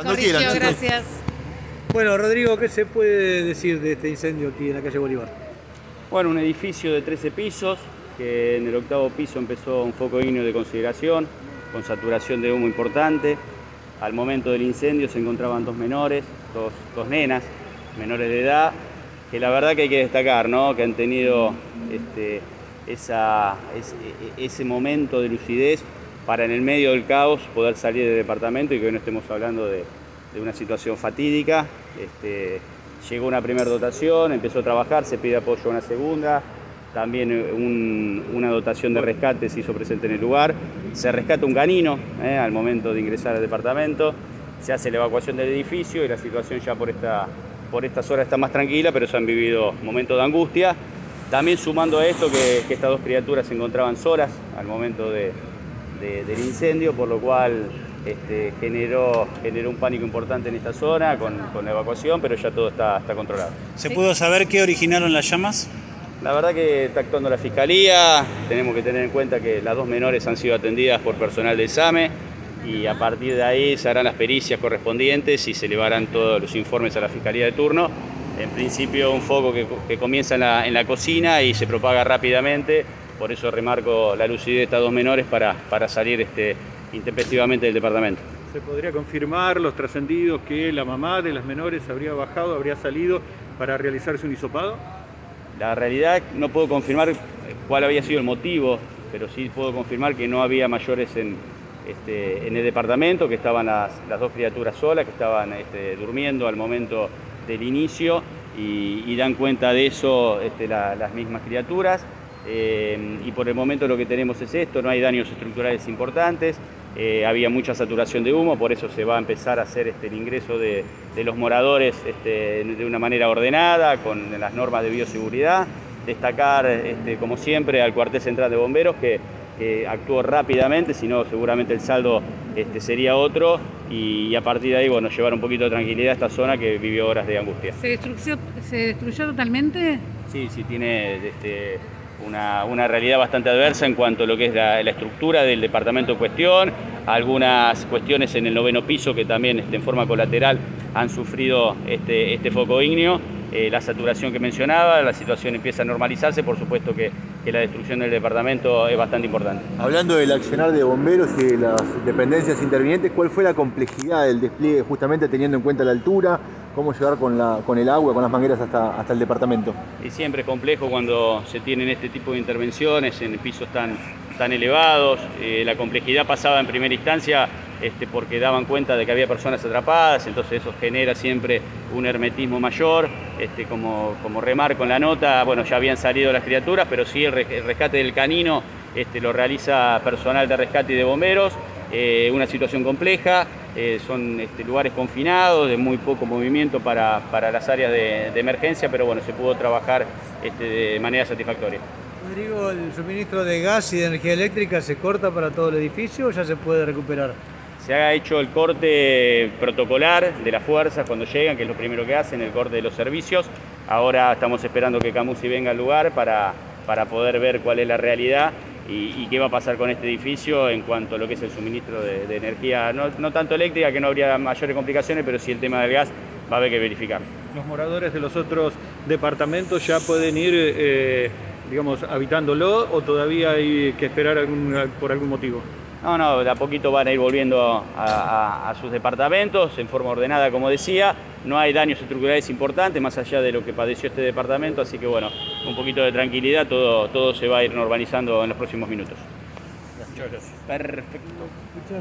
Cuando quieran, chicos. Gracias. Bueno, Rodrigo, ¿qué se puede decir de este incendio aquí en la calle Bolívar? Bueno, un edificio de 13 pisos, que en el octavo piso empezó un foco ígneo de consideración, con saturación de humo importante. Al momento del incendio se encontraban dos menores, dos nenas, menores de edad, que la verdad que hay que destacar, ¿no? Que han tenido ese momento de lucidez para en el medio del caos poder salir del departamento y que hoy no estemos hablando de una situación fatídica. Llegó una primera dotación, empezó a trabajar, se pide apoyo a una segunda, también una dotación de rescate se hizo presente en el lugar, se rescata un canino al momento de ingresar al departamento, se hace la evacuación del edificio y la situación ya por estas horas está más tranquila, pero se han vivido momentos de angustia. También sumando a esto que estas dos criaturas se encontraban solas al momento del incendio, por lo cual generó un pánico importante en esta zona con la evacuación, pero ya todo está controlado. ¿Se pudo saber qué originaron las llamas? La verdad que está actuando la Fiscalía, tenemos que tener en cuenta que las dos menores han sido atendidas por personal del SAME y a partir de ahí se harán las pericias correspondientes y se elevarán todos los informes a la Fiscalía de turno. En principio un foco que comienza en la cocina y se propaga rápidamente, por eso remarco la lucidez de estas dos menores para salir intempestivamente del departamento. ¿Se podría confirmar los trascendidos que la mamá de las menores habría salido para realizarse un hisopado? La realidad no puedo confirmar cuál había sido el motivo, pero sí puedo confirmar que no había mayores en el departamento, que estaban las dos criaturas solas, que estaban durmiendo al momento del inicio y dan cuenta de eso las mismas criaturas. Y por el momento lo que tenemos es esto, no hay daños estructurales importantes, había mucha saturación de humo, por eso se va a empezar a hacer el ingreso de los moradores de una manera ordenada, con las normas de bioseguridad. Destacar, como siempre, al cuartel central de bomberos que actuó rápidamente, si no seguramente el saldo sería otro, y a partir de ahí, bueno, llevar un poquito de tranquilidad a esta zona que vivió horas de angustia. ¿Se destruyó totalmente? Sí, tiene una realidad bastante adversa en cuanto a lo que es la estructura del departamento en cuestión, algunas cuestiones en el noveno piso que también en forma colateral han sufrido este foco ígneo, la saturación que mencionaba, la situación empieza a normalizarse, por supuesto que la destrucción del departamento es bastante importante. Hablando del accionar de bomberos y de las dependencias intervinientes, ¿cuál fue la complejidad del despliegue justamente teniendo en cuenta la altura? ¿Cómo llegar con el agua, con las mangueras hasta el departamento? Y siempre es complejo cuando se tienen este tipo de intervenciones en pisos tan elevados. La complejidad pasaba en primera instancia porque daban cuenta de que había personas atrapadas, entonces eso genera siempre un hermetismo mayor. Como remarco en la nota, bueno, ya habían salido las criaturas, pero sí el rescate del canino lo realiza personal de rescate y de bomberos. Una situación compleja, son lugares confinados, de muy poco movimiento para las áreas de emergencia, pero bueno, se pudo trabajar de manera satisfactoria. Rodrigo, ¿el suministro de gas y de energía eléctrica se corta para todo el edificio o ya se puede recuperar? Se ha hecho el corte protocolar de las fuerzas cuando llegan, que es lo primero que hacen, el corte de los servicios. Ahora estamos esperando que Camusi venga al lugar para poder ver cuál es la realidad y qué va a pasar con este edificio en cuanto a lo que es el suministro de energía, no tanto eléctrica, que no habría mayores complicaciones, pero sí el tema del gas va a haber que verificar. ¿Los moradores de los otros departamentos ya pueden ir, habitándolo o todavía hay que esperar por algún motivo? No, de a poquito van a ir volviendo a sus departamentos en forma ordenada, como decía. No hay daños estructurales importantes, más allá de lo que padeció este departamento, así que bueno, un poquito de tranquilidad, todo se va a ir normalizando en los próximos minutos. Muchas gracias. Perfecto.